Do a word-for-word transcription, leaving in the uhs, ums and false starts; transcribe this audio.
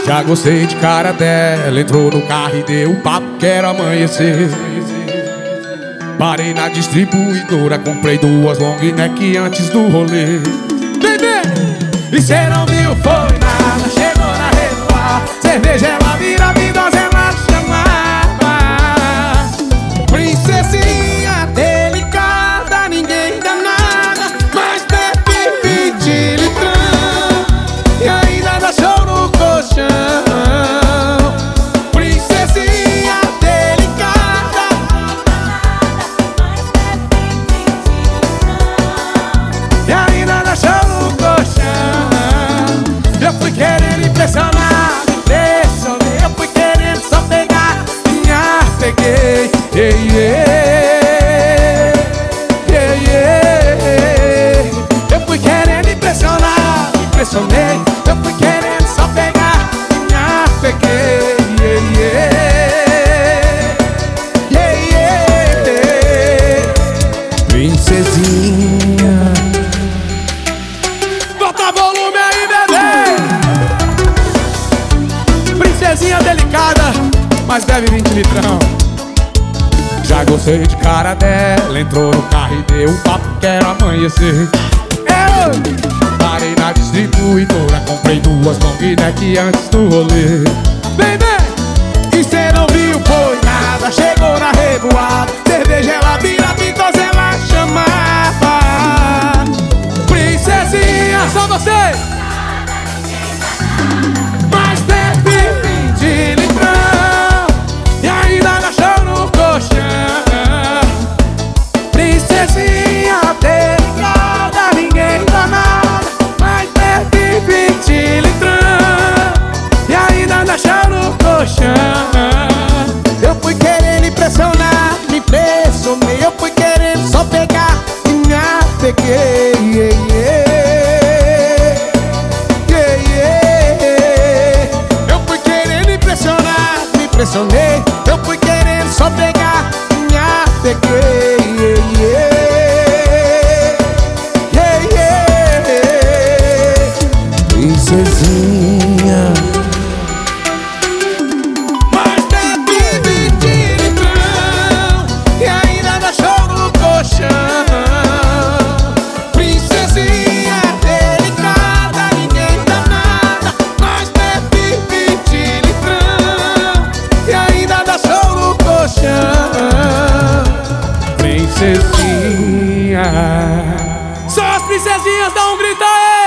Já gostei de cara dela, entrou no carro e deu um papo, quero amanhecer. Parei na distribuidora, comprei duas long neck antes do rolê. Bebê! E cê não viu, foi nada, chegou na revoar. Cerveja ela vira, vidosa ela chamava. Princesinha delicada, ninguém dá nada, mas bebe vinte litrão e ainda dá show no colchão. Princesinha delicada, e ainda dá show no colchão. Eu fui querendo impressionar, impressionei. Eu fui querendo só pegar, minha peguei. Yeah, yeah, yeah, yeah. Eu fui querendo impressionar, impressionei. Eu fui querendo só pegar, minha peguei. Yeah, yeah, yeah, yeah. Princesinha, bota volume aí, bebê. Princesinha delicada, mas bebe vinte litrão. Já gostei de cara dela, entrou no carro e deu um papo, quero amanhecer. Eu parei na distribuidora, comprei duas long neck antes do rolê. Baby, e cê não viu, foi nada, chegou na revoada. Cerveja ela vira, vidosa ela chamava. Princesinha, só você. Mas bebe vinte litrão e ainda dá show no colchão. Princesinha delicada, ninguém dá nada, mas bebe vinte litrão e ainda dá show no colchão. Eu fui querendo impressionar, me impressionei. Eu fui querendo só pegar e me apeguei. Yeah, yeah, yeah, yeah. Eu fui querendo impressionar, me impressionei. Eu fui querendo só pegar e me apeguei. Yeah, yeah, yeah. Princesinha, mas bebe vinte litrão e ainda dá show no colchão. Princesinha delicada, ninguém dá nada, mas bebe vinte litrão e ainda dá show no colchão. Princesinha, só as princesinhas, dá um grito aí!